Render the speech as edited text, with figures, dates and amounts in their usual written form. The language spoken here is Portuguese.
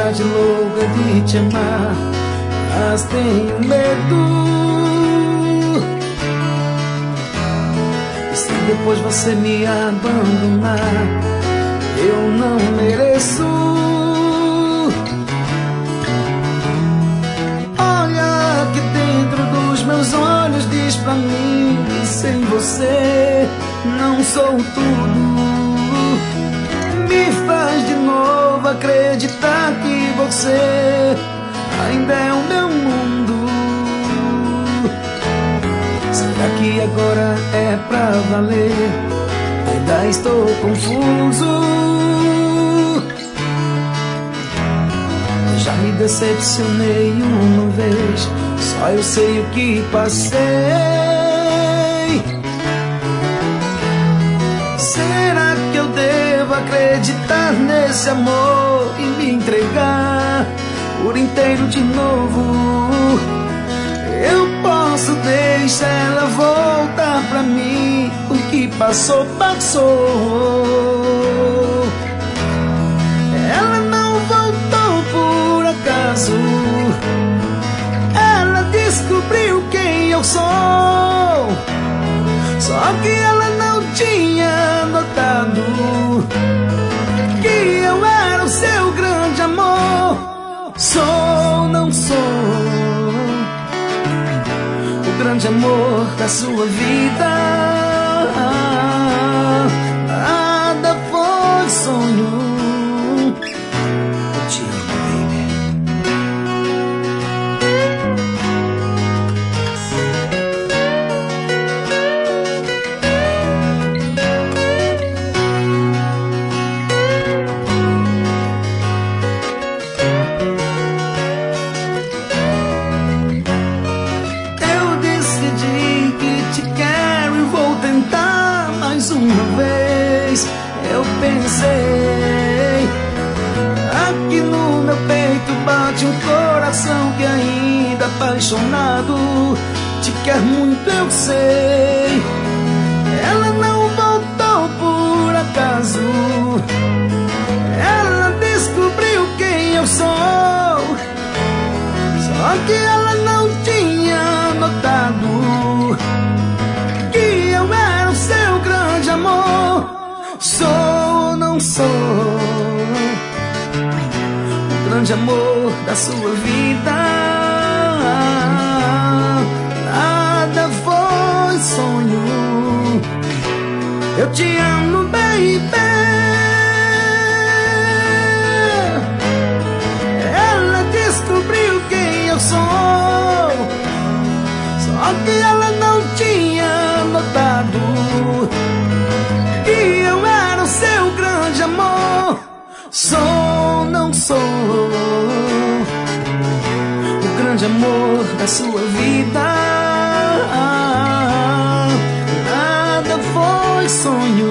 vontade louca de te amar, mas tenho medo. E se depois você me abandonar, eu não mereço. Olha aqui dentro dos meus olhos, diz pra mim que sem você não sou tudo. Me faz de novo acreditar que você ainda é o meu mundo. Será que agora é pra valer? Ainda estou confuso. Eu já me decepcionei uma vez, só eu sei o que passei. Será que eu devo acreditar nesse amor e me entregar por inteiro de novo? Eu posso deixar ela voltar pra mim, o que passou, passou. Ela não voltou por acaso, ela descobriu quem eu sou. Só que ela não tinha notado que eu era o seu grande amor. Sou, não sou o grande amor da sua vida. Nada foi sonho. Eu te amo, baby. Uma vez eu pensei, aqui no meu peito bate um coração que ainda apaixonado te quer muito, eu sei. Ela não voltou por acaso, ela descobriu quem eu sou. Só que ela não tinha notado que eu era o seu grande amor. Sou, não sou o grande amor da sua vida. Nada foi sonho. Eu te amo, baby. Ela descobriu quem eu sou. Só que ela não tinha notado que eu era o seu grande amor. Sou, não sou o grande amor da sua vida. Nada foi sonho.